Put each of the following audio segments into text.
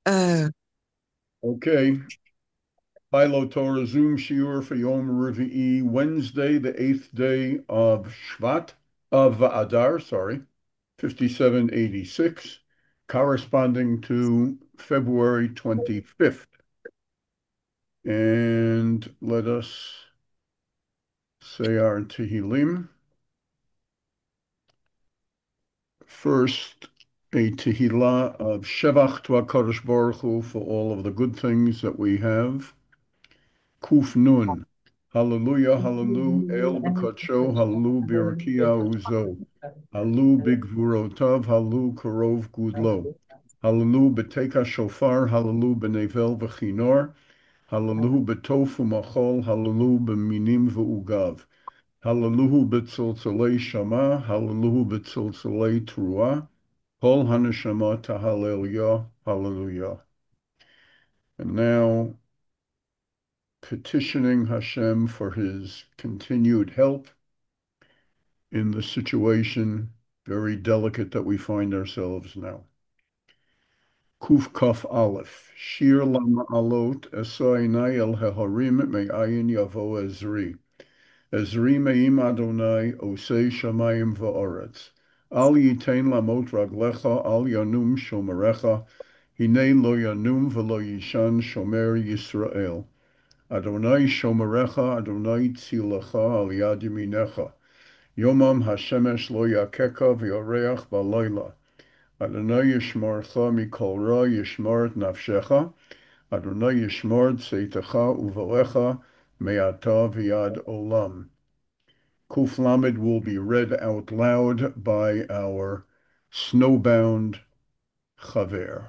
Uh, Okay. Philo Torah Zoom Shiur for Yom Revi'i, Wednesday, the 8th day of Shvat, of Adar, sorry, 5786, corresponding to February 25th. And let us say our Tehillim. First, a Tehillah of Shevach to HaKadosh Baruch Hu for all of the good things that we have. Kuf Nun. Hallelujah, hallelujah, El B'Kadsho, hallelujah, Birakia Uzo. Hallelujah, Bigvurotav, hallelujah, Karov Gudlo. Hallelujah, B'Teka Shofar, hallelujah, B'Nevel V'Chinor. Hallelujah, B'Tofu Machol, hallelujah, B'Minim V'Ugav. Hallelujah, B'Tzoltzolei Shama, hallelujah, B'Tzoltzolei Truah. Kol Haneshama Tahalel hallelujah. And now, petitioning Hashem for his continued help in the situation, very delicate that we find ourselves now. Kuf Kaf Aleph, Shir Lama Alot, Esainai El Heharim Me'ayin Yavo Ezri. Ezri Me'im Adonai, Osei Shamayim Va'aretz. Al Yitain Lamot Raglecha, Al Yanum Shomerecha, Hine Lo Yanum V'Lo Yishan Shomer Yisrael. Adonai shomerecha, Adonai tzilecha al yad yaminecha. Yomam hashemesh lo yakeka v'yoreach balayla. Adonai yishmarcha mikol ra yishmar et nafshecha. Adonai yishmar tzeitecha uvalecha me'ata v'yad olam. Kuf Lamed will be read out loud by our snowbound chaver.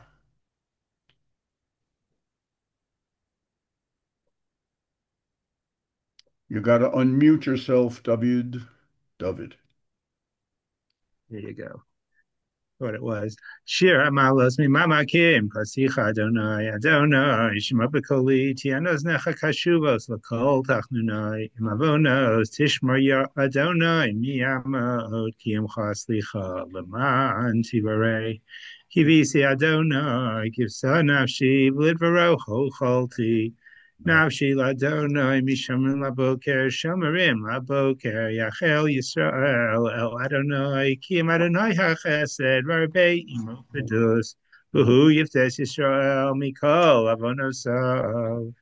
You got to unmute yourself, David. David. There you go. What it was. Shir amalos mi mama kim pasicha Adonai Adonai shema bekoli tianos necha kashuvos lakol tachnunai imavonos tishmar ya Adonai miyamot kim chaslicha leman tivarei kivisi Adonai kivsa nafshi v'lidvaro cholti nafshi ladonai mishamin laboker shomerim laboker yachel Yisrael el Adonai kim Adonai hachesed v'arbei imo pedus v'hu yiftes Yisrael mikol avonosav.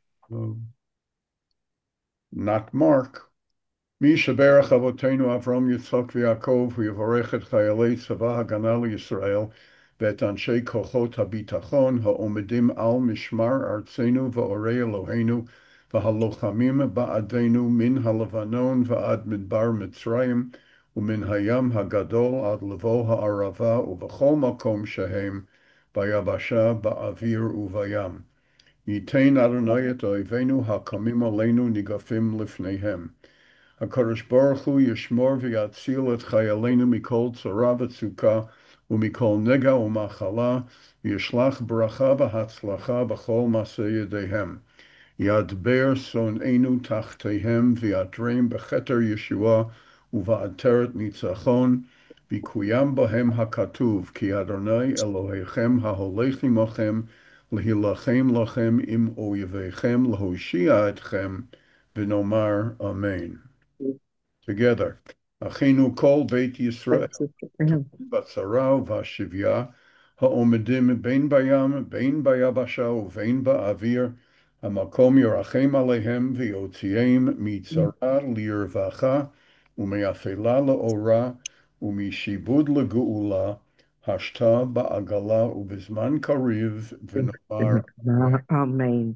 Not Mark. מי שברך אבותינו אברהם יצחק ויעקב ויברך את חיילי צבא הגנה לישראל ואת אנשי כוחות הביטחון העומדים על משמר ארצנו ואורי אלוהינו והלוחמים בעדנו מן הלבנון ועד מדבר מצרים ומן הים הגדול עד לבוא הערבה ובכל מקום שהם ביבשה, באוויר ובים. ייתן אדוני את אויבינו הקמים עלינו ניגפים לפניהם. הקדוש ברוך הוא ישמור ויציל את חיילינו מכל צרה וצוקה ומכל נגע ומחלה, וישלח ברכה והצלחה בכל מעשה ידיהם. ידבר שונאינו תחתיהם, ויעטרם בכתר ישועה ובעטרת ניצחון, ויקוים בהם הכתוב, כי אדוני אלוהיכם ההולך עמכם, להילחם לכם עם אויביכם, להושיע אתכם, ונאמר אמן. Together. Achinu kol beit Yisrael, בצרה ובשביה, העומדים בין בים, בין ביבשה ובין באוויר, המקום ירחם עליהם ויוציאם מצרה לרווחה, ומאפלה לאורה, ומשיבוד לגאולה, השתה בעגלה ובזמן קריב, ונאמר אמן. Amen.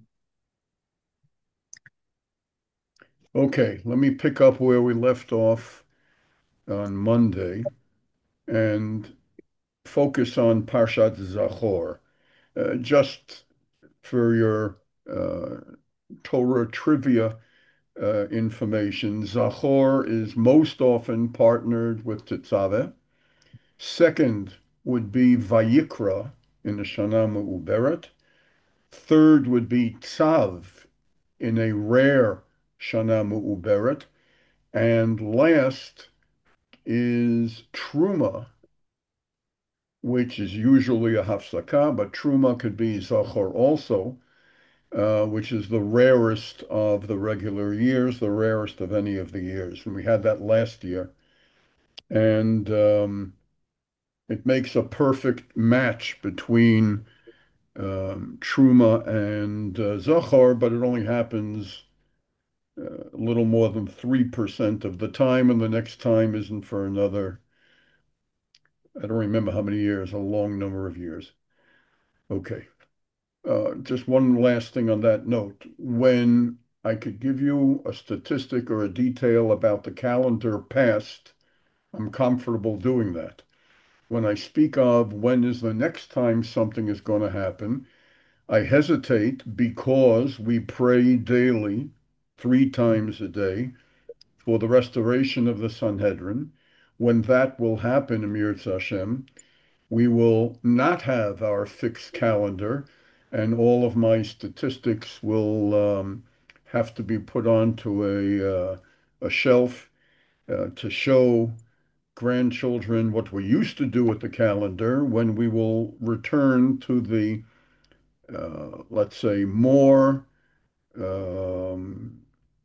Okay, let me pick up where we left off on Monday and focus on Parshat Zachor. Just for your Torah trivia information, Zachor is most often partnered with Tetzaveh. Second would be Vayikra in the Shana Me'uberet. Third would be Tzav in a rare Shana Me'uberet. And last is Truma which is usually a hafsakah, but truma could be zachor also, which is the rarest of the regular years, the rarest of any of the years. And we had that last year. And it makes a perfect match between truma and zachor, but it only happens a little more than 3% of the time, and the next time isn't for another, I don't remember how many years, a long number of years. Okay. Just one last thing on that note. When I could give you a statistic or a detail about the calendar past, I'm comfortable doing that. When I speak of when is the next time something is going to happen, I hesitate because we pray daily, 3 times a day, for the restoration of the Sanhedrin. When that will happen, Emir Hashem, we will not have our fixed calendar, and all of my statistics will have to be put onto a shelf to show grandchildren what we used to do with the calendar when we will return to the, let's say, more um,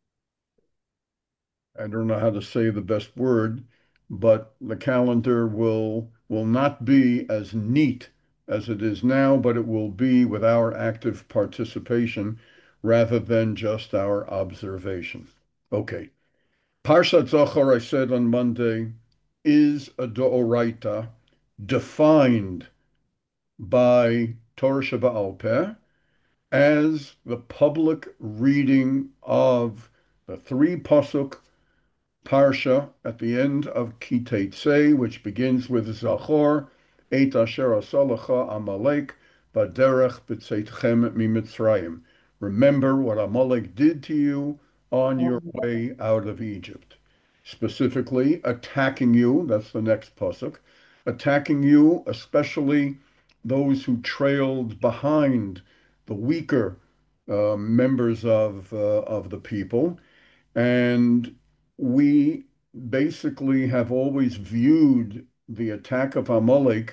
I don't know how to say the best word, but the calendar will not be as neat as it is now, but it will be with our active participation rather than just our observation. Okay. Parshat Zachor, I said on Monday, is a Doraita defined by Torah Sheba'al Peh as the public reading of the three pasuk parsha at the end of Kiteitzei, which begins with Zachor, Et asher asalacha Amalek, baderech b'tzeitchem mimitzrayim. Remember what Amalek did to you on your way out of Egypt. Specifically, attacking you, that's the next pasuk, attacking you, especially those who trailed behind the weaker members of the people. And we basically have always viewed the attack of Amalek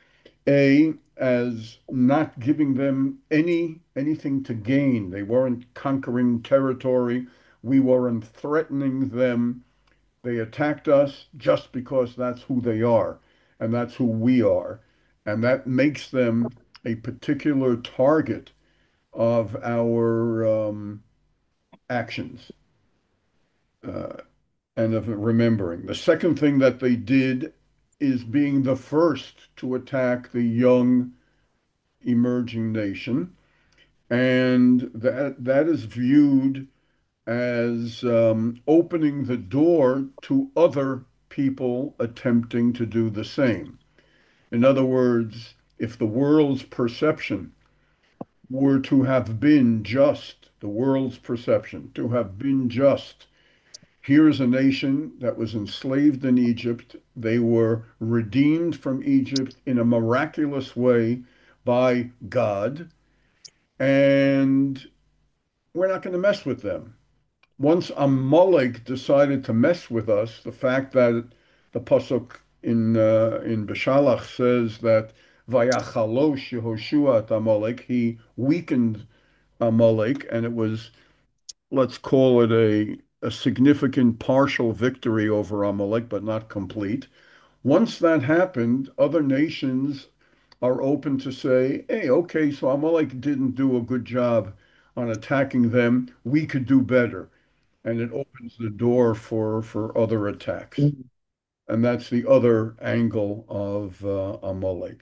as not giving them anything to gain. They weren't conquering territory. We weren't threatening them. They attacked us just because that's who they are and that's who we are. And that makes them a particular target of our actions. Uh, and of remembering. The second thing that they did is being the first to attack the young emerging nation, and that is viewed as opening the door to other people attempting to do the same. In other words, if the world's perception were to have been just, the world's perception to have been just, here's a nation that was enslaved in Egypt. They were redeemed from Egypt in a miraculous way by God, and we're not going to mess with them. Once Amalek decided to mess with us, the fact that the pasuk in Beshalach says that Vayachalosh Yehoshua at Amalek, he weakened Amalek, and it was, let's call it a significant partial victory over Amalek, but not complete. Once that happened, other nations are open to say, hey, okay, so Amalek didn't do a good job on attacking them. We could do better. And it opens the door for other attacks. And that's the other angle of Amalek.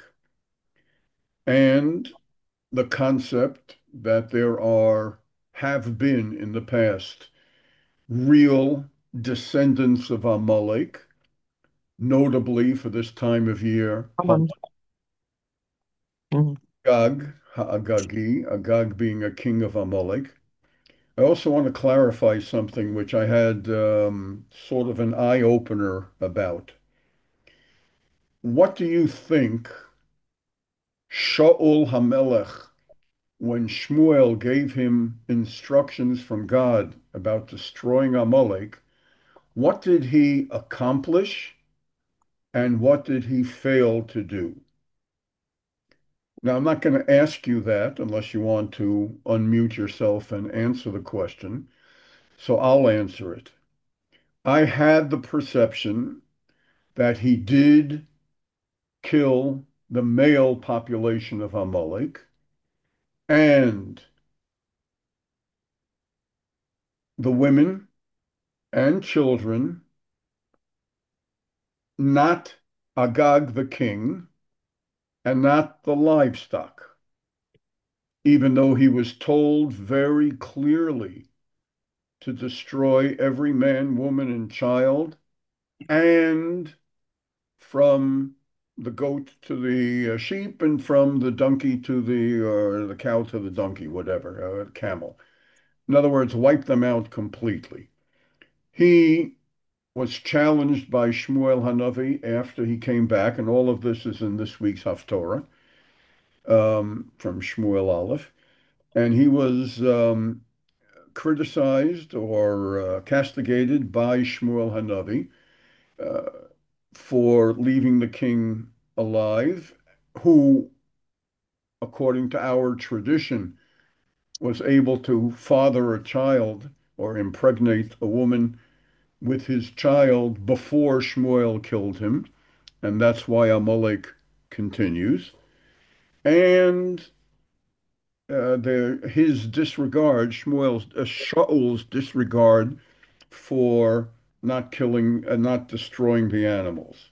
And the concept that there have been in the past real descendants of Amalek, notably for this time of year, Come on. Agag, Ha'agagi, Agag being a king of Amalek. I also want to clarify something which I had sort of an eye opener about. What do you think Shaul HaMelech, when Shmuel gave him instructions from God about destroying Amalek, what did he accomplish and what did he fail to do? Now, I'm not going to ask you that unless you want to unmute yourself and answer the question. So I'll answer it. I had the perception that he did kill the male population of Amalek and the women and children, not Agag the king, and not the livestock, even though he was told very clearly to destroy every man, woman, and child, and from the goat to the sheep, and from the donkey to the cow to the donkey, whatever, camel. In other words, wipe them out completely. He was challenged by Shmuel Hanavi after he came back, and all of this is in this week's Haftorah from Shmuel Aleph. And he was criticized or castigated by Shmuel Hanavi uh, for leaving the king alive, who, according to our tradition, was able to father a child or impregnate a woman with his child before Shmuel killed him. And that's why Amalek continues. And his disregard, Shaul's disregard for not killing, not destroying the animals.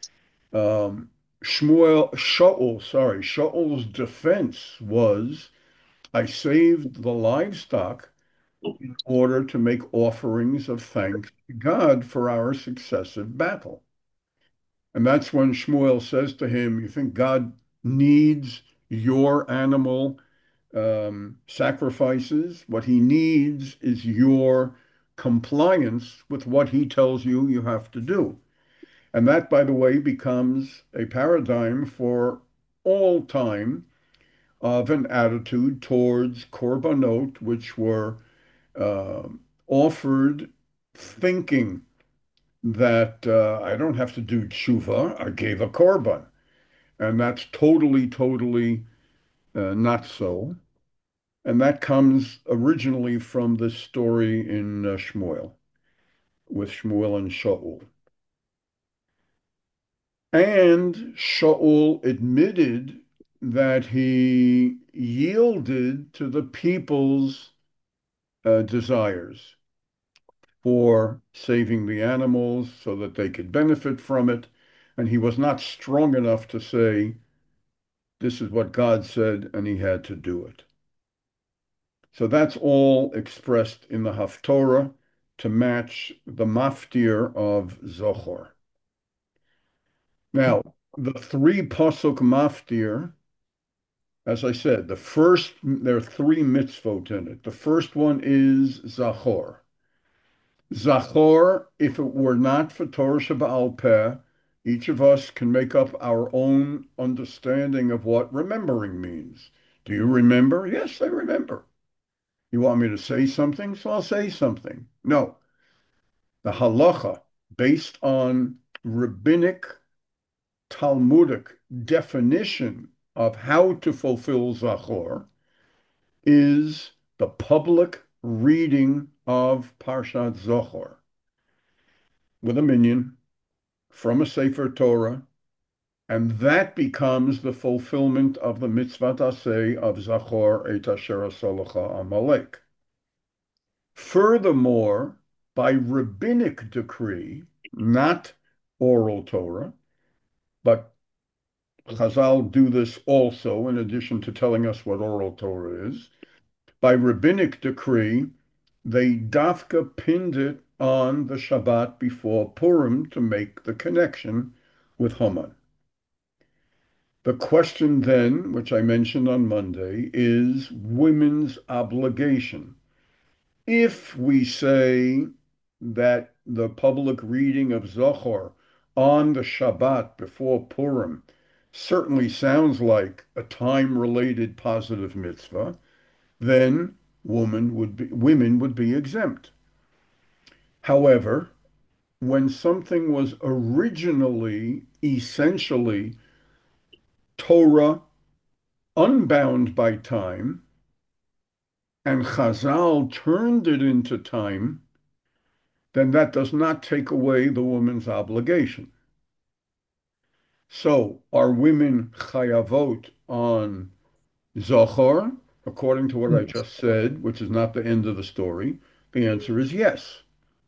Shaul's defense was, I saved the livestock in order to make offerings of thanks to God for our successive battle. And that's when Shmuel says to him, you think God needs your animal sacrifices? What he needs is your compliance with what he tells you you have to do. And that, by the way, becomes a paradigm for all time of an attitude towards korbanot, which were uh, offered thinking that I don't have to do tshuva, I gave a korban. And that's totally, totally not so. And that comes originally from this story in Shmuel, with Shmuel and Shaul. And Shaul admitted that he yielded to the people's desires for saving the animals so that they could benefit from it. And he was not strong enough to say, this is what God said, and he had to do it. So that's all expressed in the Haftorah to match the maftir of Zohar. Now, the three pasuk maftir, as I said, there are three mitzvot in it. The first one is Zachor. Zachor, if it were not for Torah Sheba'al Peh, each of us can make up our own understanding of what remembering means. Do you remember? Yes, I remember. You want me to say something? So I'll say something. No. The halacha, based on rabbinic, Talmudic definition of how to fulfill Zachor, is the public reading of Parshat Zohar with a minyan from a Sefer Torah, and that becomes the fulfillment of the mitzvah aseh of Zachor et asher asalecha Amalek. Furthermore, by rabbinic decree, not oral Torah, but Chazal do this also, in addition to telling us what oral Torah is. By rabbinic decree, they dafka pinned it on the Shabbat before Purim to make the connection with Haman. The question then, which I mentioned on Monday, is women's obligation. If we say that the public reading of Zohar on the Shabbat before Purim certainly sounds like a time-related positive mitzvah, then women would be exempt. However, when something was originally essentially Torah unbound by time, and Chazal turned it into time, then that does not take away the woman's obligation. So are women chayavot on Zohar, according to what I just said, which is not the end of the story? The answer is yes.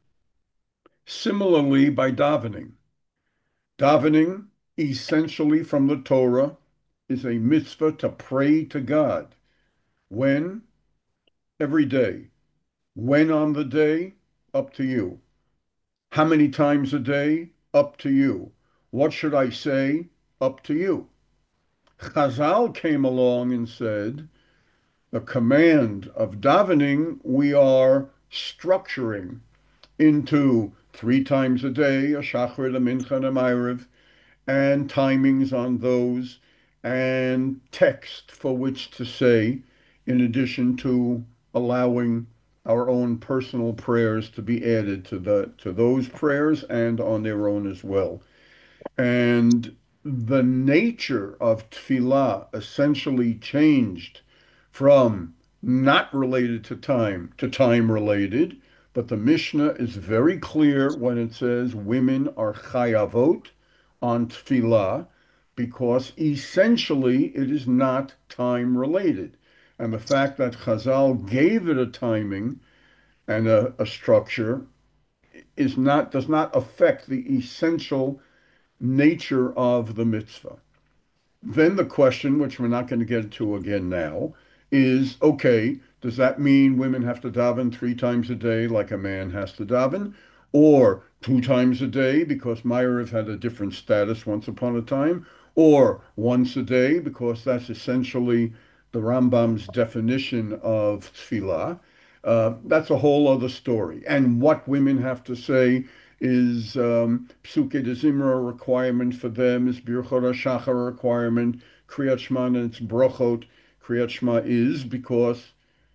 Similarly, by davening. Davening, essentially from the Torah, is a mitzvah to pray to God. When? Every day. When on the day? Up to you. How many times a day? Up to you. What should I say? Up to you. Chazal came along and said, the command of davening we are structuring into 3 times a day, a shachar, a mincha, and a ma'ariv, and timings on those, and text for which to say, in addition to allowing our own personal prayers to be added to those prayers and on their own as well. And the nature of tefillah essentially changed from not related to time related, but the Mishnah is very clear when it says women are chayavot on tefillah because essentially it is not time related. And the fact that Chazal gave it a timing and a structure does not affect the essential nature of the mitzvah. Then the question, which we're not going to get to again now, is okay, does that mean women have to daven 3 times a day like a man has to daven? Or 2 times a day because Ma'ariv had a different status once upon a time? Or once a day because that's essentially the Rambam's definition of tefillah? That's a whole other story. And what women have to say is Psuke de Zimra a requirement for them, is Birchot HaShachar a requirement, Kriyat Shema and its brachot. Kriyat Shema is because,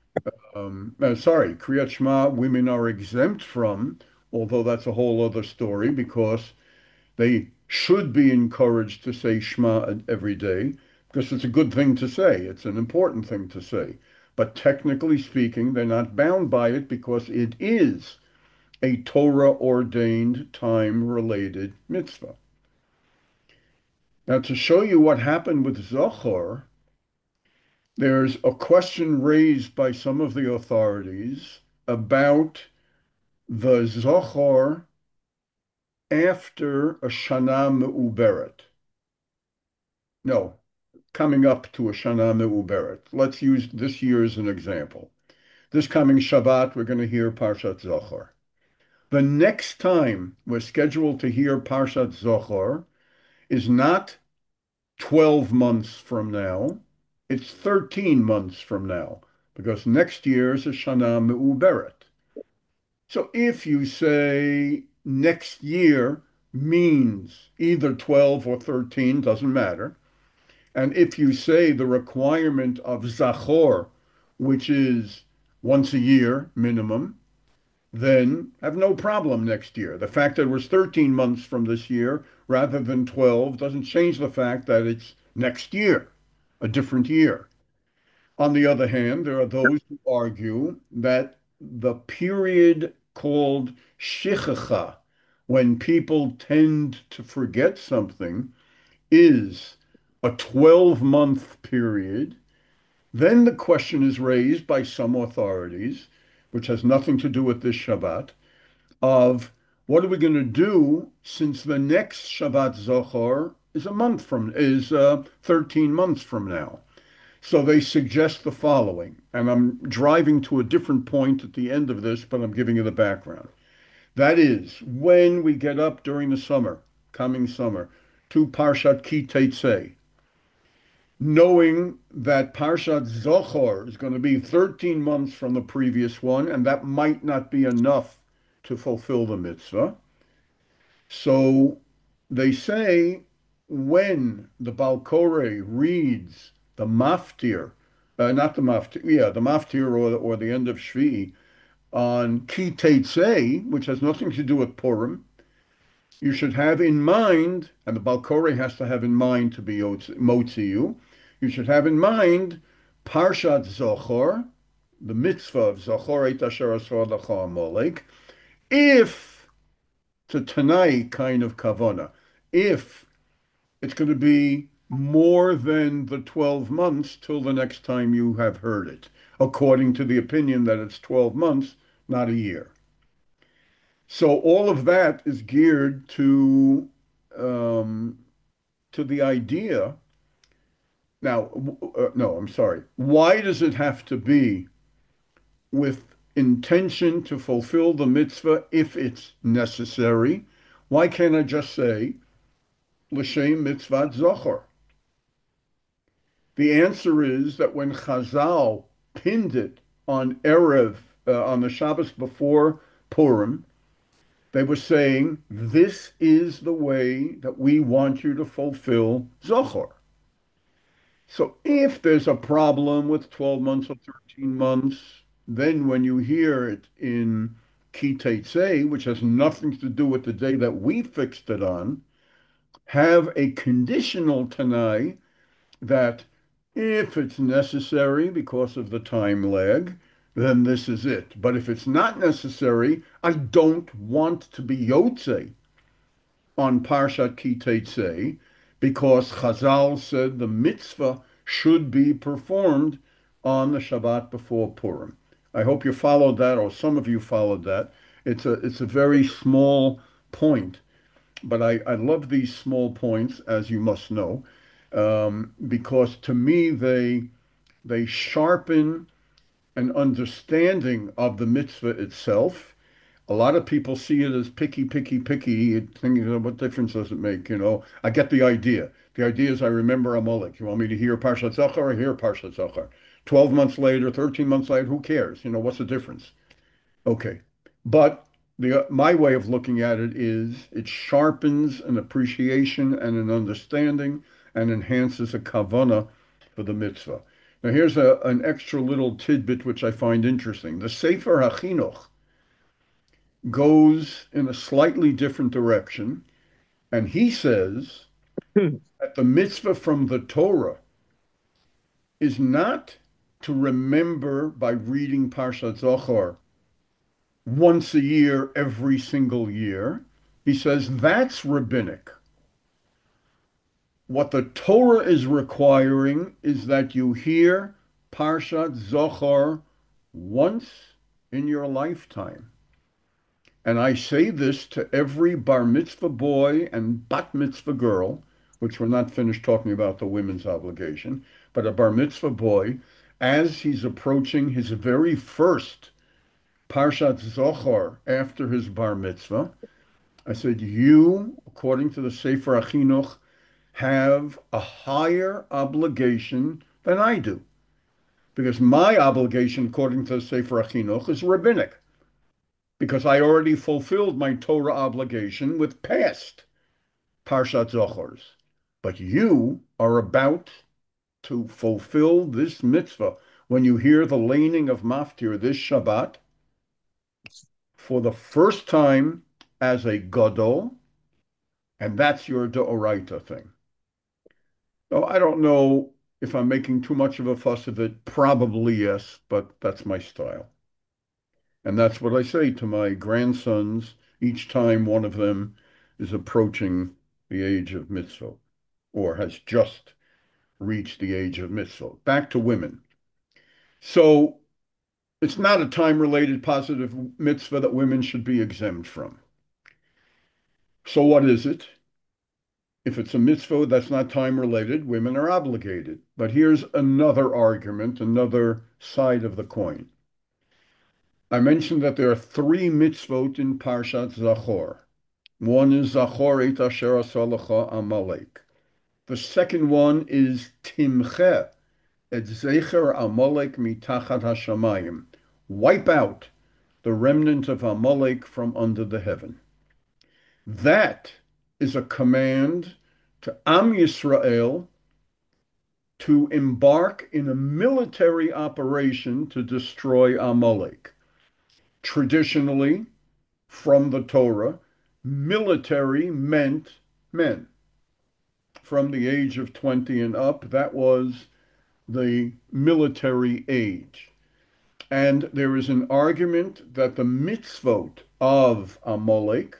Kriyat Shema women are exempt from, although that's a whole other story because they should be encouraged to say Shema every day because it's a good thing to say. It's an important thing to say. But technically speaking, they're not bound by it because it is a Torah-ordained, time-related mitzvah. Now, to show you what happened with Zohar, there's a question raised by some of the authorities about the Zohar after a Shana Me'uberet. No, coming up to a Shana Me'uberet. Let's use this year as an example. This coming Shabbat, we're going to hear Parshat Zohar. The next time we're scheduled to hear Parshat Zohar is not 12 months from now, it's 13 months from now, because next year is a Shana Me'uberet. So if you say next year means either 12 or 13, doesn't matter. And if you say the requirement of Zachor, which is once a year minimum, then have no problem next year. The fact that it was 13 months from this year rather than 12 doesn't change the fact that it's next year, a different year. On the other hand, there are those who argue that the period called shichacha, when people tend to forget something, is a 12-month period. Then the question is raised by some authorities, which has nothing to do with this Shabbat, of what are we going to do since the next Shabbat Zohar is 13 months from now. So they suggest the following, and I'm driving to a different point at the end of this, but I'm giving you the background. That is, when we get up during the summer, coming summer, to Parshat Ki Teitzei, knowing that Parshat Zohar is going to be 13 months from the previous one, and that might not be enough to fulfill the mitzvah. So they say when the Balkore reads the Maftir, not the Maftir, yeah, the Maftir or the end of Shvi on Ki Teitzei, which has nothing to do with Purim, you should have in mind, and the Balkore has to have in mind to be Motziyu, You should have in mind Parshat Zochor, the mitzvah of Zochor et asher asor lecha Amalek, if it's a Tanai kind of kavana, if it's going to be more than the 12 months till the next time you have heard it, according to the opinion that it's 12 months, not a year. So all of that is geared um, to the idea. Now, no, I'm sorry. Why does it have to be with intention to fulfill the mitzvah if it's necessary? Why can't I just say l'shem mitzvat zochor? The answer is that when Chazal pinned it on Erev, on the Shabbos before Purim, they were saying, this is the way that we want you to fulfill Zohar. So if there's a problem with 12 months or 13 months, then when you hear it in Ki Tetzei, which has nothing to do with the day that we fixed it on, have a conditional Tanai that if it's necessary because of the time lag, then this is it. But if it's not necessary, I don't want to be Yotze on Parshat Ki Tetzei because Chazal said the mitzvah should be performed on the Shabbat before Purim. I hope you followed that, or some of you followed that. It's a very small point, but I love these small points, as you must know, because to me they sharpen an understanding of the mitzvah itself. A lot of people see it as picky, picky, picky, thinking, what difference does it make? I get the idea. The idea is I remember Amalek. You want me to hear Parshat Zachar? I hear Parshat Zachar. 12 months later, 13 months later, who cares? What's the difference? Okay. But my way of looking at it is it sharpens an appreciation and an understanding and enhances a kavana for the mitzvah. Now here's an extra little tidbit which I find interesting. The Sefer HaChinuch goes in a slightly different direction, and he says that the mitzvah from the Torah is not to remember by reading Parshat Zohar once a year, every single year. He says that's rabbinic. What the Torah is requiring is that you hear Parshat Zohar once in your lifetime. And I say this to every bar mitzvah boy and bat mitzvah girl, which we're not finished talking about the women's obligation, but a bar mitzvah boy, as he's approaching his very first Parshat Zohar after his bar mitzvah. I said, you, according to the Sefer HaChinuch, have a higher obligation than I do. Because my obligation, according to the Sefer HaChinuch, is rabbinic. Because I already fulfilled my Torah obligation with past Parshat Zochars. But you are about to fulfill this mitzvah when you hear the laning of Maftir this Shabbat for the first time as a gadol, and that's your deoraita thing. So I don't know if I'm making too much of a fuss of it. Probably yes, but that's my style. And that's what I say to my grandsons each time one of them is approaching the age of mitzvah or has just reached the age of mitzvah. Back to women. So it's not a time-related positive mitzvah that women should be exempt from. So what is it? If it's a mitzvah that's not time-related, women are obligated. But here's another argument, another side of the coin. I mentioned that there are three mitzvot in Parshat Zachor. One is Zachor et asher asah lecha Amalek. The second one is Timche et zecher Amalek mitachat hashamayim. Wipe out the remnant of Amalek from under the heaven. That is a command to Am Yisrael to embark in a military operation to destroy Amalek. Traditionally, from the Torah, military meant men. From the age of 20 and up, that was the military age. And there is an argument that the mitzvot of Amalek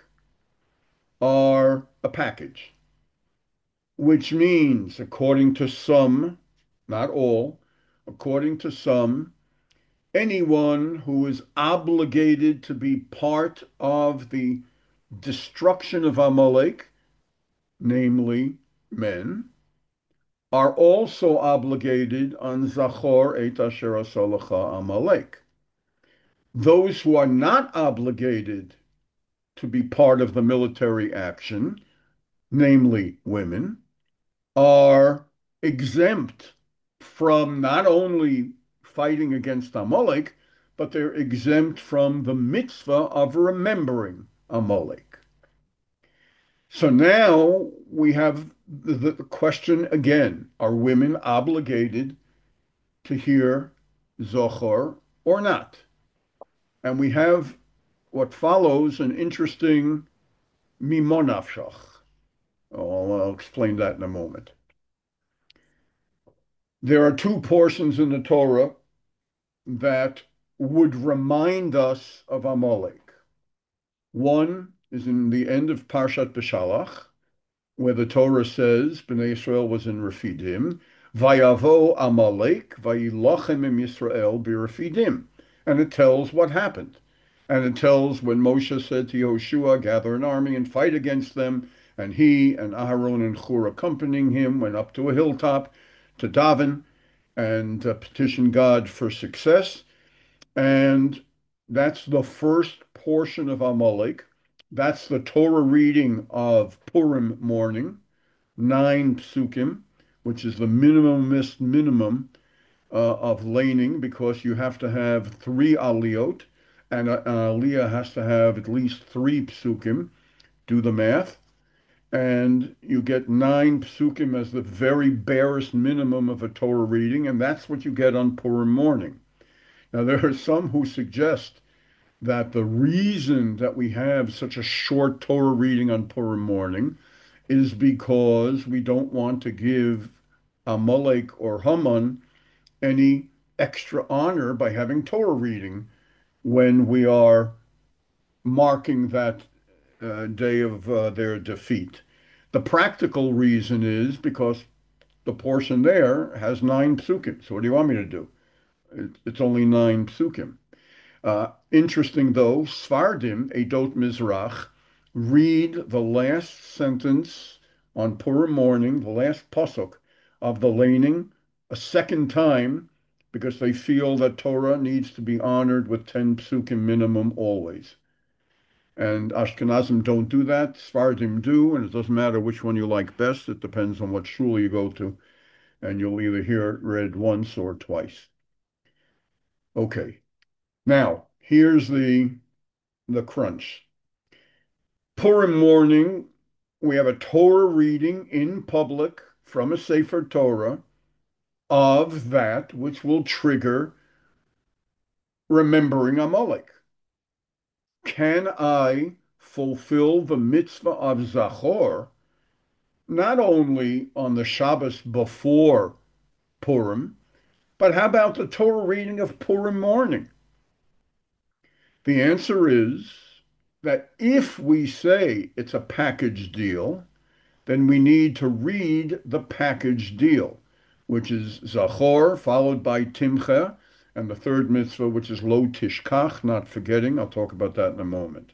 are a package, which means, according to some, not all, according to some, anyone who is obligated to be part of the destruction of Amalek, namely men, are also obligated on Zachor et asher asalacha Amalek. Those who are not obligated to be part of the military action, namely women, are exempt from not only fighting against Amalek, but they're exempt from the mitzvah of remembering Amalek. So now we have the question again, are women obligated to hear Zohar or not? And we have what follows an interesting mimonafshach. I'll explain that in a moment. There are two portions in the Torah that would remind us of Amalek. One is in the end of Parshat Beshalach, where the Torah says Bnei Israel was in Refidim, Vayavo Amalek, Vayilachem im Yisrael b'Refidim. And it tells what happened. And it tells when Moshe said to Yehoshua, gather an army and fight against them, and he and Aharon and Hur accompanying him went up to a hilltop to daven and petition God for success. And that's the first portion of Amalek. That's the Torah reading of Purim morning, 9 psukim, which is the minimum of laning, because you have to have 3 aliyot, and an aliyah has to have at least 3 psukim. Do the math. And you get 9 psukim as the very barest minimum of a Torah reading, and that's what you get on Purim morning. Now, there are some who suggest that the reason that we have such a short Torah reading on Purim morning is because we don't want to give Amalek or Haman any extra honor by having Torah reading when we are marking that day of their defeat. The practical reason is because the portion there has 9 psukim. So what do you want me to do? It's only 9 psukim. Interesting though, Sfardim, Edot Mizrach, read the last sentence on Purim morning, the last pasuk of the laning, a second time because they feel that Torah needs to be honored with 10 psukim minimum always. And Ashkenazim don't do that. Sfardim do, and it doesn't matter which one you like best. It depends on what shul you go to, and you'll either hear it read once or twice. Okay. Now, here's the crunch. Purim morning, we have a Torah reading in public from a Sefer Torah of that which will trigger remembering Amalek. Can I fulfill the mitzvah of Zachor not only on the Shabbos before Purim, but how about the Torah reading of Purim morning? The answer is that if we say it's a package deal, then we need to read the package deal, which is Zachor followed by Timcha, and the third mitzvah, which is Lo Tishkach, not forgetting. I'll talk about that in a moment.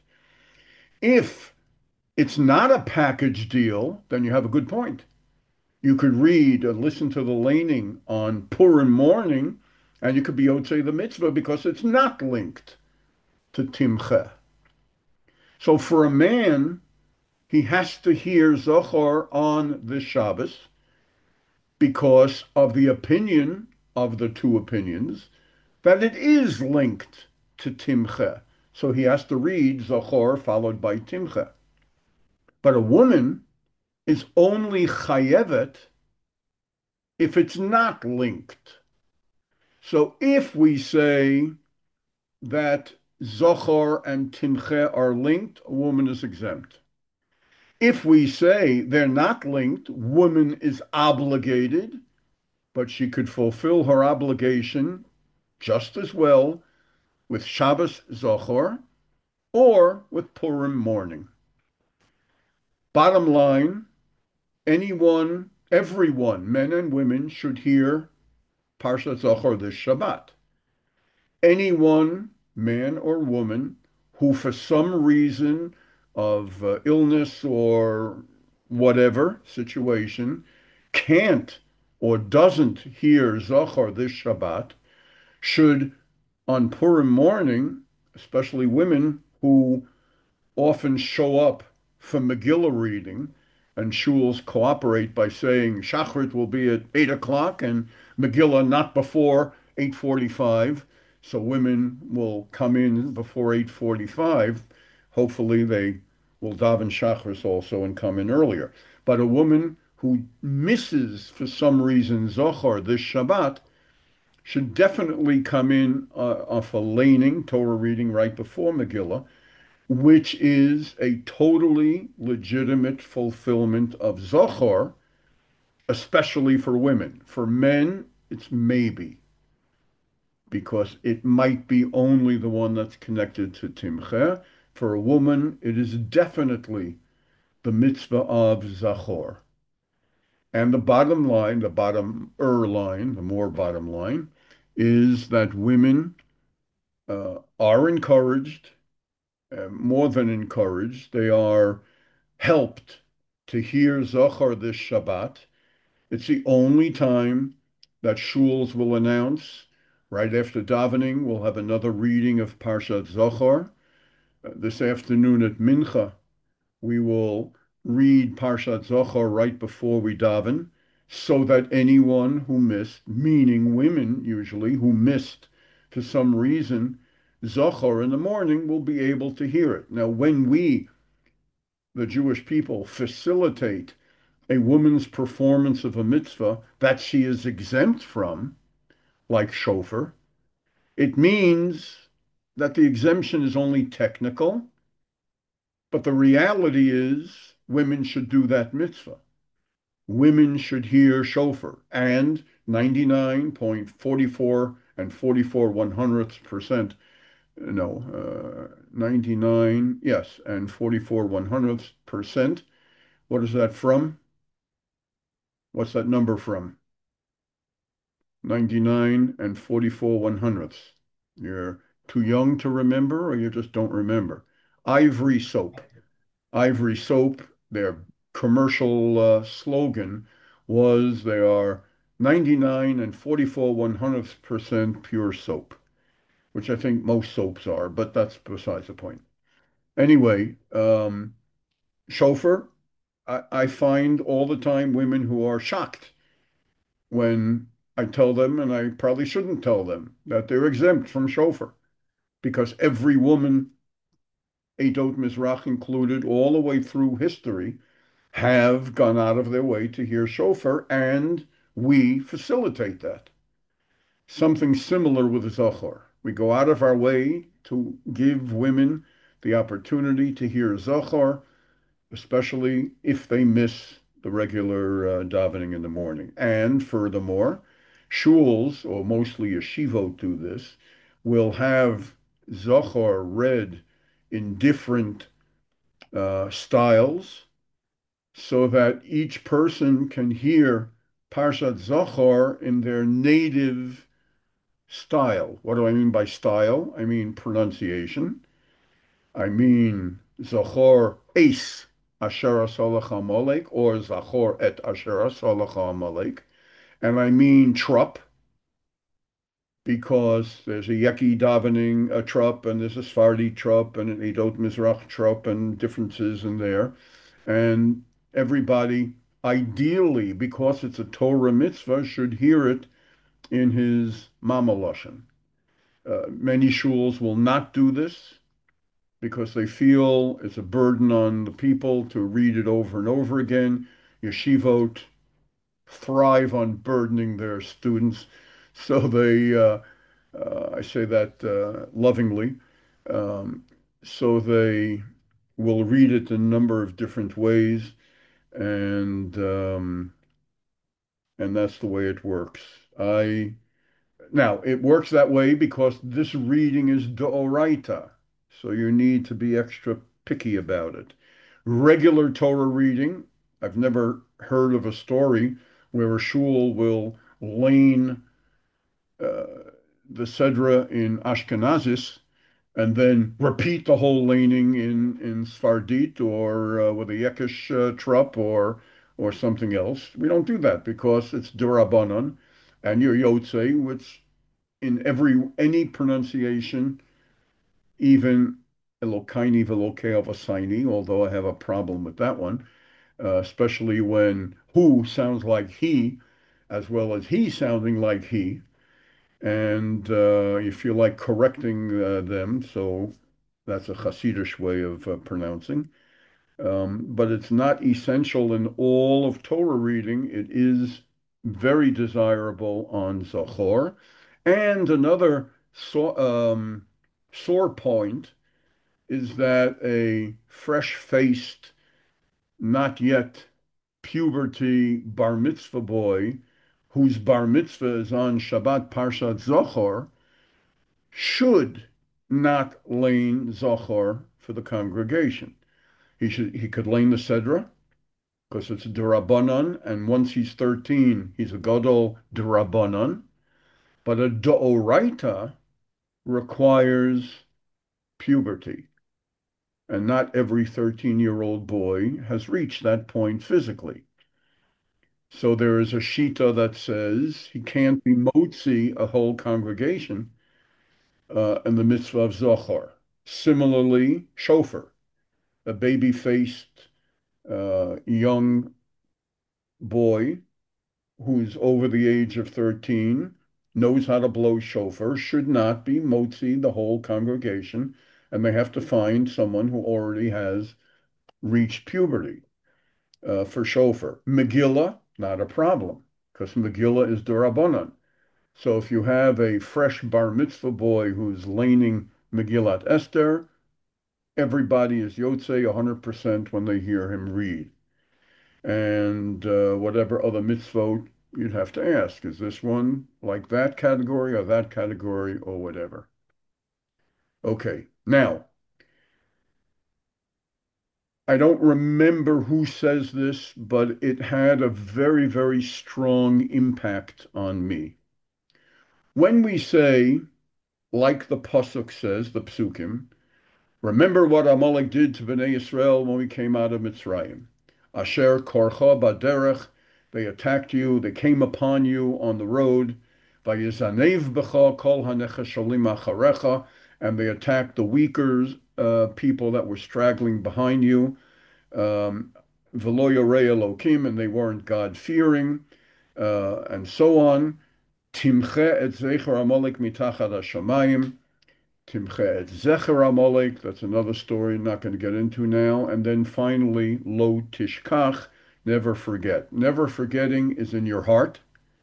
If it's not a package deal, then you have a good point. You could read and listen to the laning on Purim morning, and you could be Yotzei the mitzvah because it's not linked to Timcha. So for a man, he has to hear Zohar on the Shabbos because of the opinion of the two opinions that it is linked to Timcha. So he has to read Zohar followed by Timcha. But a woman is only chayevet if it's not linked. So if we say that Zohar and Timcha are linked, a woman is exempt. If we say they're not linked, woman is obligated, but she could fulfill her obligation just as well with Shabbos Zohar or with Purim morning. Bottom line, anyone, everyone, men and women, should hear Parshat Zohar this Shabbat. Anyone, man or woman, who for some reason of illness or whatever situation can't or doesn't hear Zohar this Shabbat should, on Purim morning, especially women who often show up for Megillah reading, and shuls cooperate by saying Shachrit will be at 8 o'clock and Megillah not before 8:45. So women will come in before 8:45. Hopefully they will daven Shachris also and come in earlier. But a woman who misses for some reason Zohar this Shabbat should definitely come in off a laning Torah reading right before Megillah, which is a totally legitimate fulfillment of Zohar, especially for women. For men, it's maybe, because it might be only the one that's connected to Timcha. For a woman, it is definitely the mitzvah of Zachor. And the bottom line, the bottom line, the more bottom line, is that women are encouraged, more than encouraged, they are helped to hear Zohar this Shabbat. It's the only time that shuls will announce. Right after davening, we'll have another reading of Parshat Zohar. This afternoon at Mincha, we will read Parshat Zohar right before we daven, so that anyone who missed, meaning women usually, who missed for some reason Zohar in the morning, will be able to hear it. Now, when we, the Jewish people, facilitate a woman's performance of a mitzvah that she is exempt from, like shofar, it means that the exemption is only technical, but the reality is women should do that mitzvah. Women should hear shofar, and 99.44 and 44 one hundredths percent, no, 99, yes, and 44 one hundredths percent. What is that from? What's that number from? 99 and 44 one hundredths. You're too young to remember, or you just don't remember. Ivory Soap. Ivory Soap, their commercial slogan was they are 99 and 44 one hundredths percent pure soap, which I think most soaps are, but that's besides the point. Anyway, shofar, I find all the time women who are shocked when I tell them, and I probably shouldn't tell them, that they're exempt from shofar, because every woman, Eitot Mizrach included, all the way through history, have gone out of their way to hear shofar, and we facilitate that. Something similar with Zohar. We go out of our way to give women the opportunity to hear Zohar, especially if they miss the regular davening in the morning. And furthermore, shuls, or mostly yeshivot, do this, will have Zohar read in different styles so that each person can hear Parshat Zohar in their native style. What do I mean by style? I mean pronunciation. I mean Zohar Ace Asher Asalach Amalek, or Zachor et Asher Asalach Amalek. And I mean trup, because there's a Yeki davening a trup, and there's a Sephardi trup, and an Edot Mizrach trup, and differences in there. And everybody, ideally, because it's a Torah mitzvah, should hear it in his Mama Lashon. Many shuls will not do this because they feel it's a burden on the people to read it over and over again. Yeshivot thrive on burdening their students, so I say that lovingly, um, so they will read it a number of different ways, and and that's the way it works. I Now it works that way because this reading is d'oraita, so you need to be extra picky about it. Regular Torah reading, I've never heard of a story where a shul will lane uh, the Sedra in Ashkenazis and then repeat the whole laning in Sfardit or with a Yekish trup or something else. We don't do that because it's Durabanan and your Yotze, which in every any pronunciation, even Elokaini Velokei Avasaini, although I have a problem with that one, especially when who sounds like he, as well as he sounding like he, and you feel like correcting them. So that's a Hasidish way of pronouncing. But it's not essential in all of Torah reading. It is very desirable on Zachor. And another sore point is that a fresh-faced, not yet puberty bar mitzvah boy whose bar mitzvah is on Shabbat Parshat Zachor should not lane Zachor for the congregation. He could lane the Sedra because it's a Durabanan, and once he's 13, he's a Gadol Durabanan. But a Doraita requires puberty, and not every 13-year-old boy has reached that point physically. So there is a Shita that says he can't be motzi a whole congregation in the mitzvah of Zohar. Similarly, shofar, a baby-faced young boy who's over the age of 13, knows how to blow shofar, should not be motzi the whole congregation, and they have to find someone who already has reached puberty for shofar. Megillah, not a problem, because Megillah is Durabanan. So if you have a fresh bar mitzvah boy who's laning Megillat Esther, everybody is Yotze 100% when they hear him read. And whatever other mitzvot you'd have to ask, is this one like that category or that category or whatever? Okay, now, I don't remember who says this, but it had a very, very strong impact on me. When we say, like the Pasuk says, the Psukim, remember what Amalek did to Bnei Israel when we came out of Mitzrayim. Asher korcha baderech, they attacked you, they came upon you on the road. Vayizanev b'cha kol hanechasholim acharecha, and they attacked the weaker people that were straggling behind you. V'lo yorei Elokim, and they weren't God-fearing, and so on. Timche et zecher Amalek mitachad hashamayim. Timche et zecher Amalek, that's another story, not going to get into now. And then finally, lo tishkach, never forget. Never forgetting is in your heart,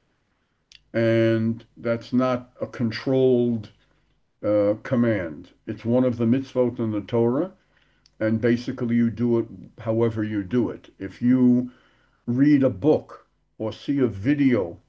and that's not a controlled command. It's one of the mitzvot in the Torah, and basically you do it however you do it. If you read a book or see a video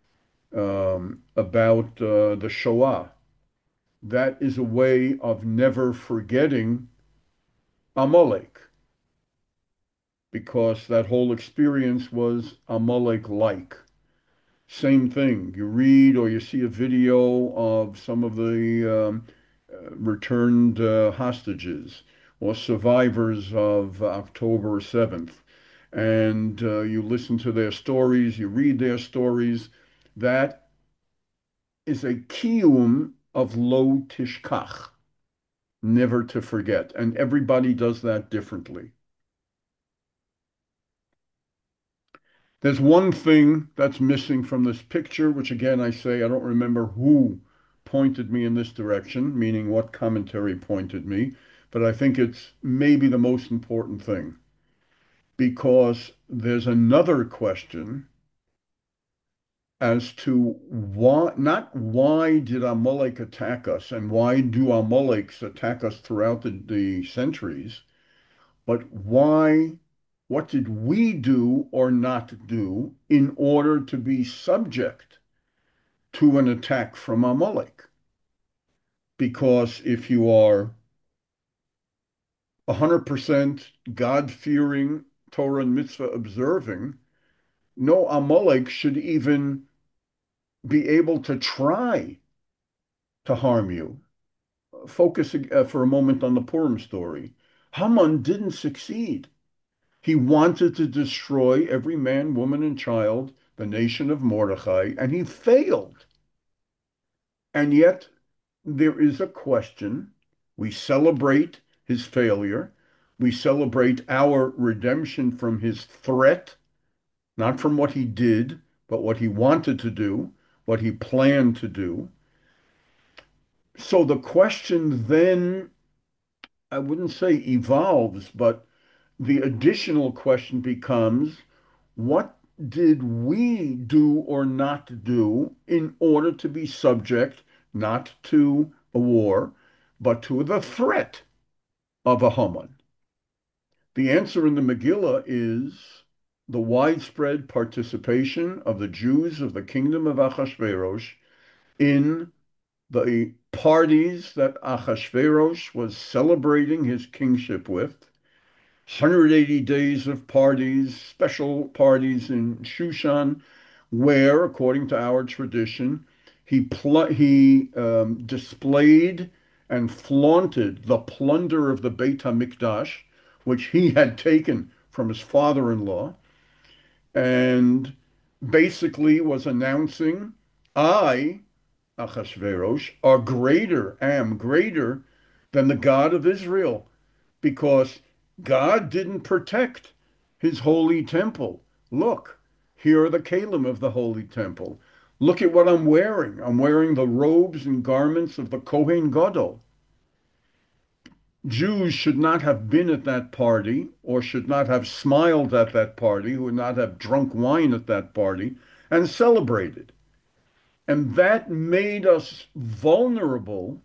about the Shoah, that is a way of never forgetting Amalek, because that whole experience was Amalek-like. Same thing. You read or you see a video of some of the returned hostages or survivors of October 7th, and you listen to their stories, you read their stories. That is a kiyum of lo tishkach, never to forget. And everybody does that differently. There's one thing that's missing from this picture, which again, I say, I don't remember who pointed me in this direction, meaning what commentary pointed me, but I think it's maybe the most important thing because there's another question as to why, not why did Amalek attack us and why do Amaleks attack us throughout the centuries, but why What did we do or not do in order to be subject to an attack from Amalek? Because if you are 100% God-fearing, Torah and mitzvah observing, no Amalek should even be able to try to harm you. Focus for a moment on the Purim story. Haman didn't succeed. He wanted to destroy every man, woman, and child, the nation of Mordechai, and he failed. And yet, there is a question. We celebrate his failure. We celebrate our redemption from his threat, not from what he did, but what he wanted to do, what he planned to do. So the question then, I wouldn't say evolves, but the additional question becomes, what did we do or not do in order to be subject not to a war, but to the threat of a Haman? The answer in the Megillah is the widespread participation of the Jews of the kingdom of Achashverosh in the parties that Achashverosh was celebrating his kingship with. 180 days of parties, special parties in Shushan, where, according to our tradition, he displayed and flaunted the plunder of the Beit HaMikdash, which he had taken from his father-in-law, and basically was announcing, I, Achashverosh, am greater than the God of Israel, because God didn't protect his holy temple. Look, here are the kalim of the holy temple. Look at what I'm wearing. I'm wearing the robes and garments of the Kohen Gadol. Jews should not have been at that party, or should not have smiled at that party, who would not have drunk wine at that party, and celebrated. And that made us vulnerable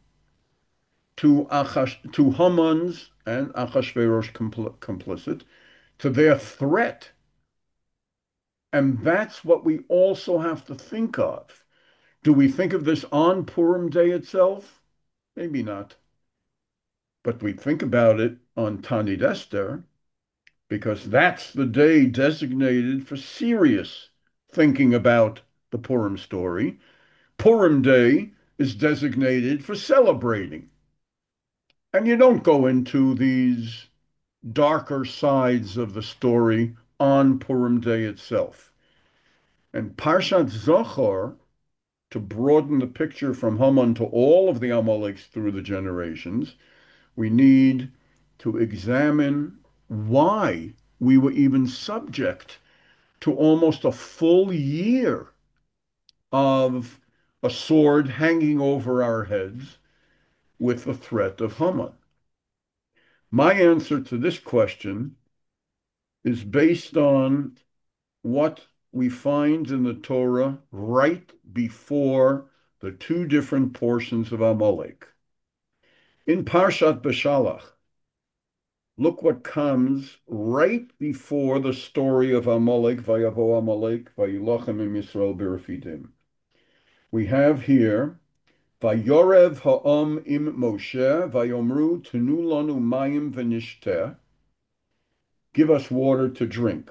to Haman's and Achashverosh complicit, to their threat. And that's what we also have to think of. Do we think of this on Purim Day itself? Maybe not. But we think about it on Tanit Esther, because that's the day designated for serious thinking about the Purim story. Purim Day is designated for celebrating. And you don't go into these darker sides of the story on Purim Day itself. And Parshat Zohar, to broaden the picture from Haman to all of the Amaleks through the generations, we need to examine why we were even subject to almost a full year of a sword hanging over our heads with the threat of Haman. My answer to this question is based on what we find in the Torah right before the two different portions of Amalek. In Parshat Beshalach, look what comes right before the story of Amalek, Vayavo Amalek, Vayilachem im Yisrael b'Refidim. We have here, Vayorev ha'am im Moshe, Vayomru tenu lanu mayim v'nishteh, give us water to drink.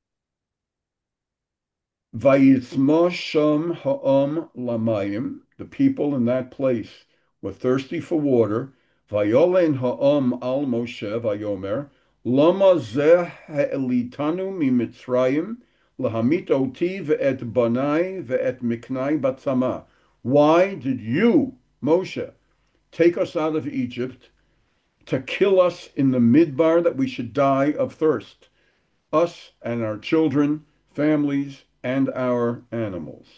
Vayitzma sham ha'am lamayim, the people in that place were thirsty for water. Vayolen ha'am al Moshe vayomer, lama zeh ha'elitanu mimitzrayim, lahamit oti ve'et banai ve'et miknai batzama. Why did you, Moshe, take us out of Egypt to kill us in the midbar, that we should die of thirst, us and our children, families, and our animals?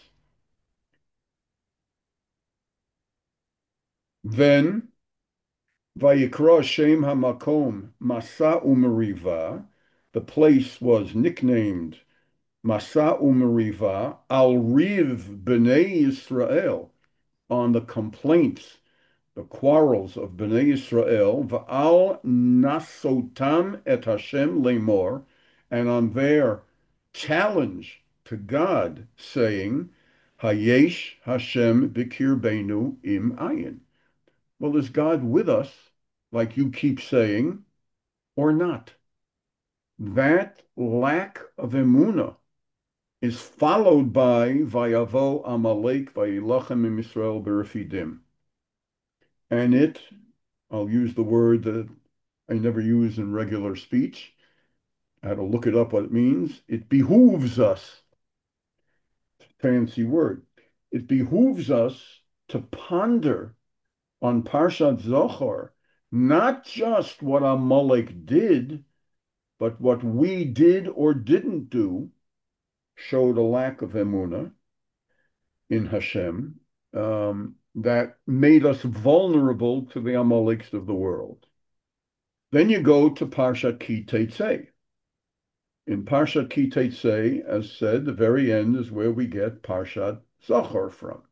Then, Vayikra Shem HaMakom Masa Umeriva, the place was nicknamed Masa Umeriva, Al Riv B'nai Yisrael, on the complaints, the quarrels of B'nai Yisrael, V'al Nasotam et Hashem Lemor, and on their challenge to God, saying, Hayesh Hashem bikirbeinu im ayin. Well, is God with us, like you keep saying, or not? That lack of emunah is followed by Vayavo Amalek Vayilachem im Yisrael b'Refidim. And I'll use the word that I never use in regular speech. I had to look it up what it means. It behooves us, fancy word. It behooves us to ponder on Parshat Zohar, not just what Amalek did, but what we did or didn't do showed a lack of emunah in Hashem that made us vulnerable to the Amaleks of the world. Then you go to Parshat Ki Teitzei. In Parshat Ki Teitzei, as said, the very end is where we get Parshat Zachor from.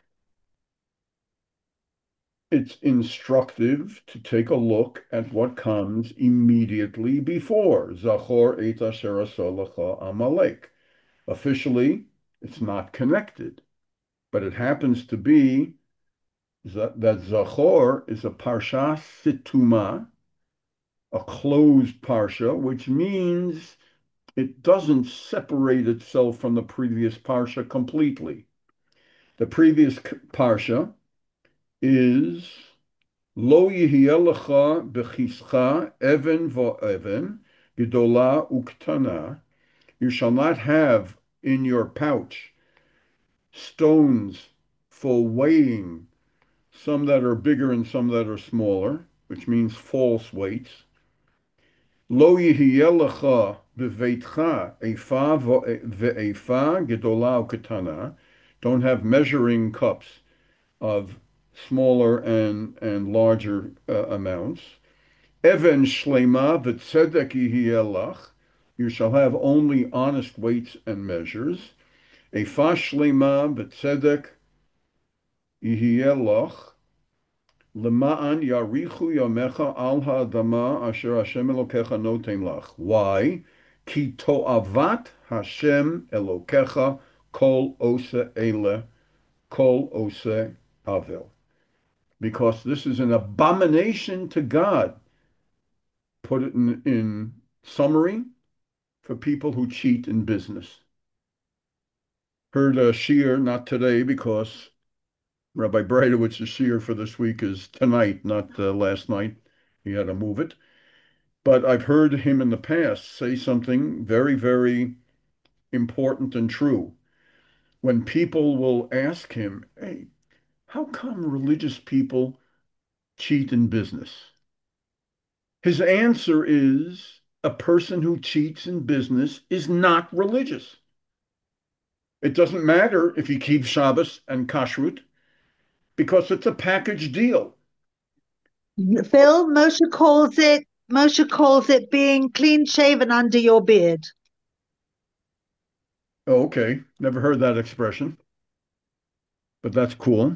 It's instructive to take a look at what comes immediately before Zachor et asher asolacha Amalek. Officially, it's not connected, but it happens to be that Zachor is a Parsha Situma, a closed Parsha, which means it doesn't separate itself from the previous Parsha completely. The previous Parsha is Lo yihiyeh lecha bechischa even va'even gedola uktana. You shall not have in your pouch stones for weighing, some that are bigger and some that are smaller, which means false weights. Lo yihiyeh lecha beveitcha efa ve'efa gedola uketana. Don't have measuring cups of smaller and larger amounts. Even shlema v'tzedek yihiyeh lach. You shall have only honest weights and measures. Efa shlema v'tzedek yihiyeh lach. Lema'an yarichu yamecha al ha'adama asher Hashem Elokecha noten lach. Why? Ki to'avat Hashem Elokecha kol ose ele, kol ose avel. Because this is an abomination to God. Put it in summary, for people who cheat in business. Heard a shiur, not today, because Rabbi Breidewitz's shiur for this week is tonight, not last night. He had to move it. But I've heard him in the past say something very, very important and true. When people will ask him, hey, how come religious people cheat in business? His answer is a person who cheats in business is not religious. It doesn't matter if he keeps Shabbos and Kashrut because it's a package deal. Phil, Moshe calls it being clean shaven under your beard. Oh, okay, never heard that expression, but that's cool.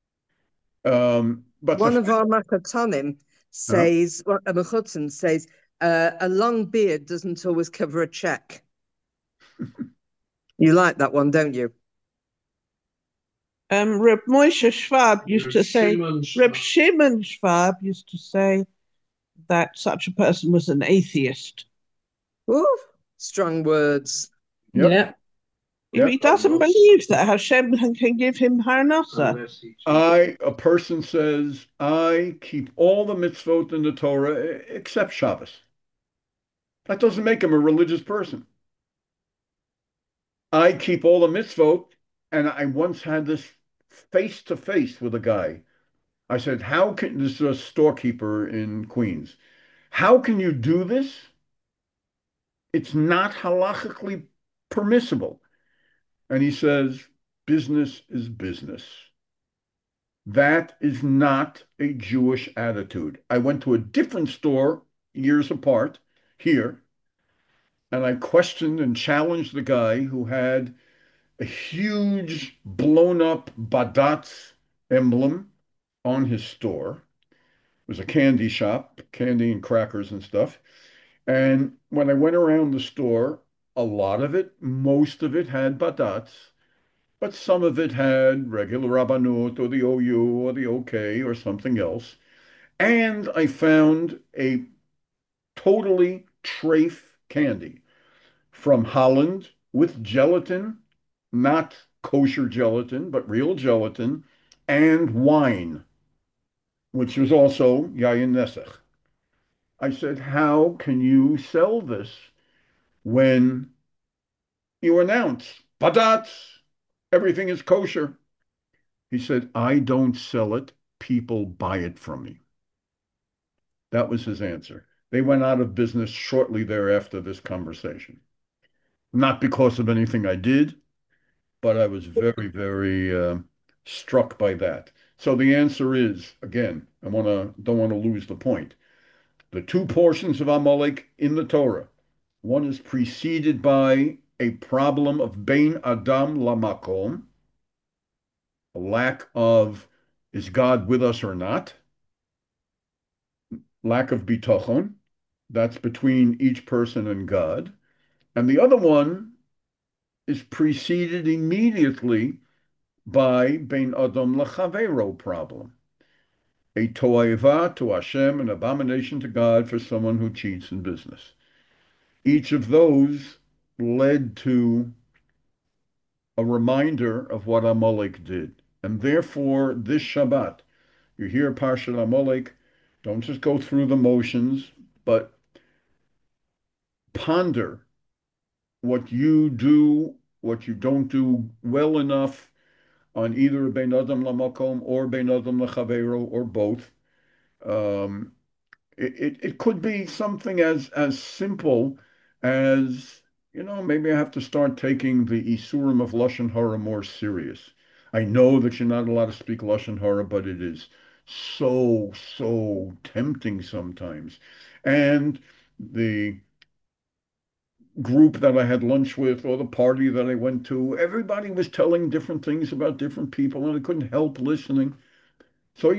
But One of our Makatanim says, well, a Mechutzin says, a long beard doesn't always cover a check. You like that one, don't you? Reb Moshe Schwab used to say, Reb Shimon Schwab used to say that such a person was an atheist. Ooh, strong words. Yep. Yeah. If he doesn't believe that Hashem can give him Parnasa. A person says, I keep all the mitzvot in the Torah except Shabbos. That doesn't make him a religious person. I keep all the mitzvot, and I once had this face-to-face with a guy. I said, this is a storekeeper in Queens. How can you do this? It's not halachically permissible. And he says, business is business. That is not a Jewish attitude. I went to a different store years apart here, and I questioned and challenged the guy who had a huge blown up Badatz emblem on his store. It was a candy shop, candy and crackers and stuff. And when I went around the store, a lot of it, most of it had badats, but some of it had regular Rabbanut or the OU or the OK or something else. And I found a totally trafe candy from Holland with gelatin, not kosher gelatin, but real gelatin, and wine, which was also Yayin Nesach. I said, how can you sell this when you announce, Badatz, everything is kosher? He said, I don't sell it. People buy it from me. That was his answer. They went out of business shortly thereafter this conversation. Not because of anything I did, but I was very, very struck by that. So the answer is, again, don't want to lose the point. The two portions of Amalek in the Torah, one is preceded by a problem of Bein Adam Lamakom, a lack of is God with us or not, lack of bitachon, that's between each person and God. And the other one is preceded immediately by Bein Adam Lachavero problem, a to'eva to Hashem, an abomination to God for someone who cheats in business. Each of those led to a reminder of what Amalek did. And therefore, this Shabbat, you hear Parshat Amalek, don't just go through the motions, but ponder what you do, what you don't do well enough on either Bein Adam Lamakom or Bein Adam Lachavero or both. Um, it could be something as simple as, maybe I have to start taking the Isurim of Lashon Hara more serious. I know that you're not allowed to speak Lashon Hara, but it is so, so tempting sometimes. And the group that I had lunch with or the party that I went to, everybody was telling different things about different people, and I couldn't help listening. So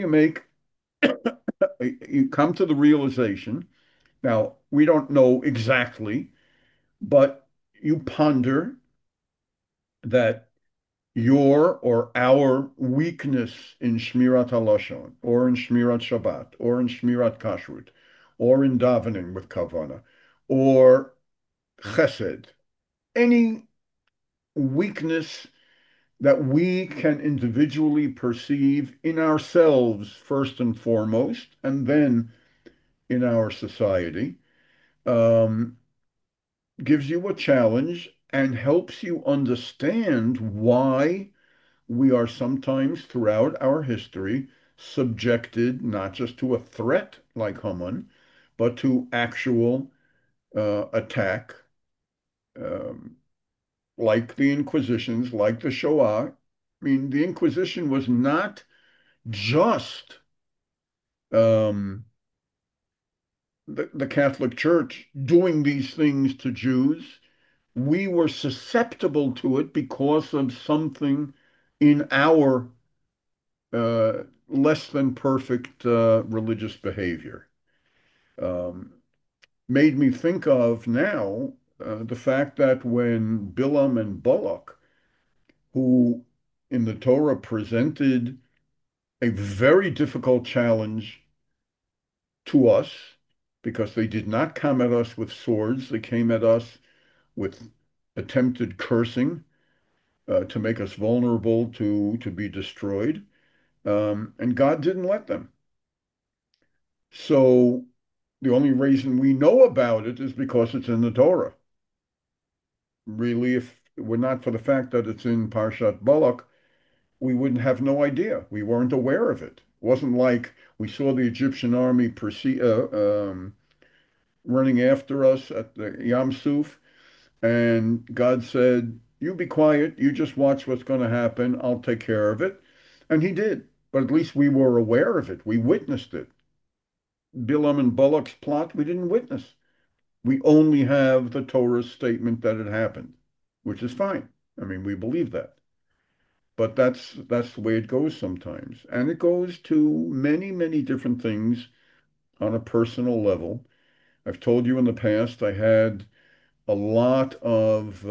you come to the realization. Now, we don't know exactly, but you ponder that your or our weakness in Shmirat HaLashon, or in Shmirat Shabbat, or in Shmirat Kashrut, or in davening with Kavana, or Chesed, any weakness that we can individually perceive in ourselves first and foremost, and then in our society, um, gives you a challenge and helps you understand why we are sometimes throughout our history subjected not just to a threat like Haman, but to actual attack, um, like the Inquisitions, like the Shoah. I mean, the Inquisition was not just um, the Catholic Church doing these things to Jews. We were susceptible to it because of something in our less than perfect religious behavior. Um, Made me think of now the fact that when Bilam and Balak, who in the Torah presented a very difficult challenge to us, because they did not come at us with swords, they came at us with attempted cursing to make us vulnerable to be destroyed. And God didn't let them. So the only reason we know about it is because it's in the Torah. Really, if it were not for the fact that it's in Parshat Balak, we wouldn't have no idea. We weren't aware of it. It wasn't like we saw the Egyptian army running after us at the Yam Suf, and God said, "You be quiet. You just watch what's going to happen. I'll take care of it." And he did. But at least we were aware of it. We witnessed it. Bilam and Balak's plot, we didn't witness. We only have the Torah statement that it happened, which is fine. I mean, we believe that. But that's the way it goes sometimes. And it goes to many, many different things on a personal level. I've told you in the past I had a lot of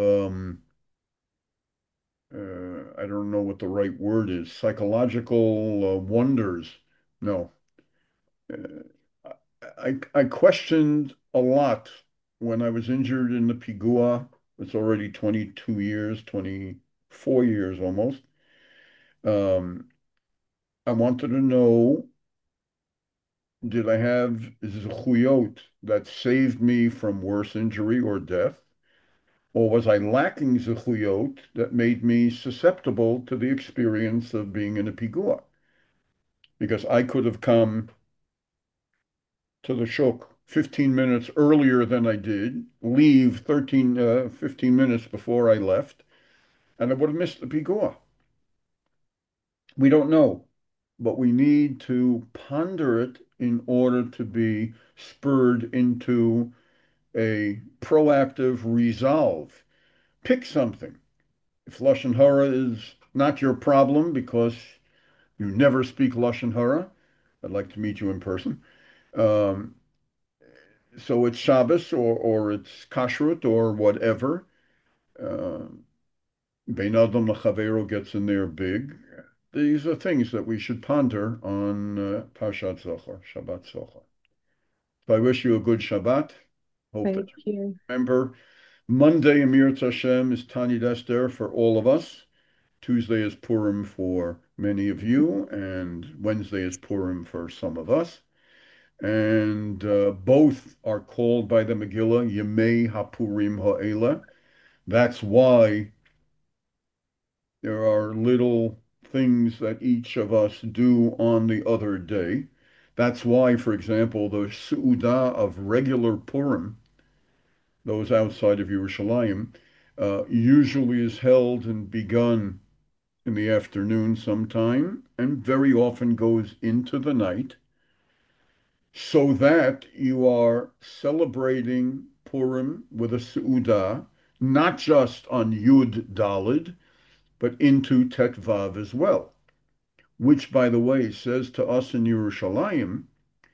I don't know what the right word is, psychological wonders. No. Uh, I questioned a lot when I was injured in the Pigua. It's already 22 years, 24 years almost. Um, I wanted to know, did I have zechuyot that saved me from worse injury or death? Or was I lacking zechuyot that made me susceptible to the experience of being in a pigua? Because I could have come to the shuk 15 minutes earlier than I did, leave 15 minutes before I left, and I would have missed the pigua. We don't know, but we need to ponder it in order to be spurred into a proactive resolve. Pick something. If Lashon Hara is not your problem because you never speak Lashon Hara, I'd like to meet you in person. Um, so it's Shabbos or it's Kashrut or whatever. Uh, Bein Adam L'Chavero gets in there big. These are things that we should ponder on Parshat Zohar, Shabbat Zohar. So I wish you a good Shabbat. Hope that Thank you. remember Monday, Amir Hashem, is Tani Esther for all of us. Tuesday is Purim for many of you, and Wednesday is Purim for some of us. And both are called by the Megillah Yemei HaPurim Ha'ela. That's why there are little things that each of us do on the other day. That's why, for example, the Su'udah of regular Purim, those outside of Yerushalayim, usually is held and begun in the afternoon sometime, and very often goes into the night, so that you are celebrating Purim with a Su'udah, not just on Yud Dalid, but into Tet Vav as well, which, by the way, says to us in Yerushalayim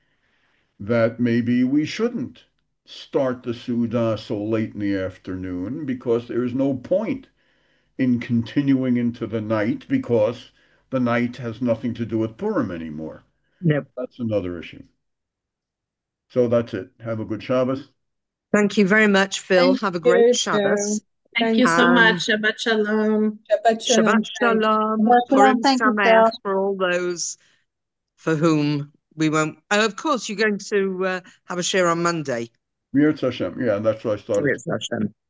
that maybe we shouldn't start the Su'udah so late in the afternoon because there is no point in continuing into the night because the night has nothing to do with Purim anymore. Yep. That's another issue. So that's it. Have a good Shabbos. Thank you very much, Phil. Thank Have a great you, Shabbos. Thank you so And much. Shabbat Shalom. Shabbat Shabbat Shalom. Shalom. Shabbat Purim shalom. Thank you, Sameach Phil. for all those for whom we won't. Oh, of course, you're going to have a share on Monday. Mir Hashem. Yeah, that's what I started. Yes, Hashem.